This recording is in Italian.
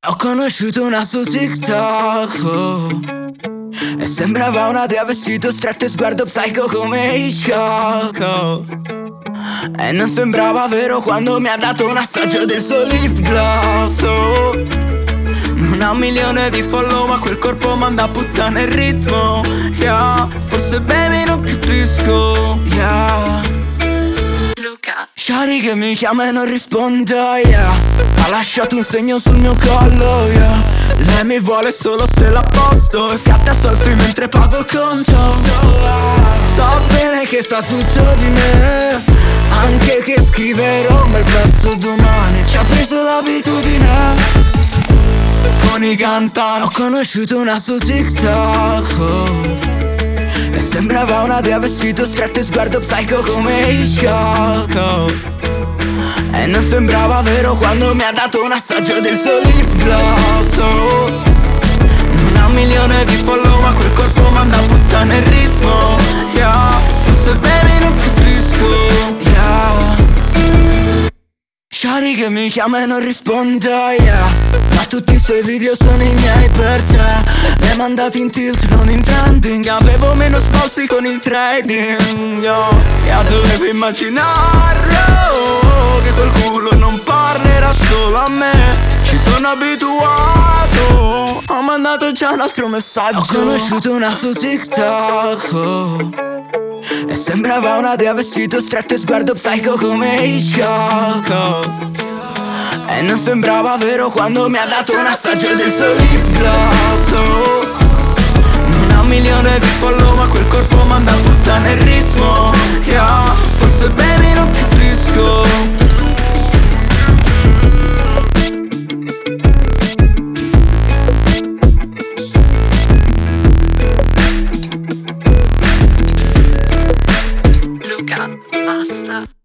Ho conosciuto una su TikTok, oh, e sembrava una dea vestito stretto e sguardo psycho come Hitchcock, oh. E non sembrava vero quando mi ha dato un assaggio del suo lip gloss, oh. Non ha 1.000.000 di follow ma quel corpo manda a puttane il ritmo, yeah. Forse baby non capisco, yeah. Shawty che mi chiama e non rispondo, yeah. Ha lasciato un segno sul mio collo, yeah. Lei mi vuole solo se la posto e scatta selfie mentre pago il conto. So bene che sa tutto di me, anche che scriverò un bel pezzo domani. Ci ha preso l'abitudine con i cantanti. Ho conosciuto una su TikTok, oh, e sembrava una dea vestito stretto e sguardo psycho come Hitchcock, oh. E non sembrava vero quando mi ha dato un assaggio del suo lip gloss, oh. Non ha 1.000.000 di follow ma quel corpo manda a puttane il ritmo, yeah. Forse baby non capisco, yeah. Shawty che mi chiama e non rispondo, yeah. Ma tutti i suoi video sono i miei per te. Mi hai mandato in tilt, non in trending. Avevo meno spalzi con il trading, yo. Yeah, dovevo immaginarlo, che quel culo non parlerà solo a me. Ci sono abituato, ho mandato già un altro messaggio. Ho conosciuto una su TikTok, oh, e sembrava una dea vestito stretto e sguardo psycho come Hitchcock, oh. E non sembrava vero quando mi ha dato un assaggio del suo lip gloss, oh. Non ha 1.000.000 di follow ma quel corpo manda a puttane il ritmo, yeah. Forse baby non capisco. Luca, basta.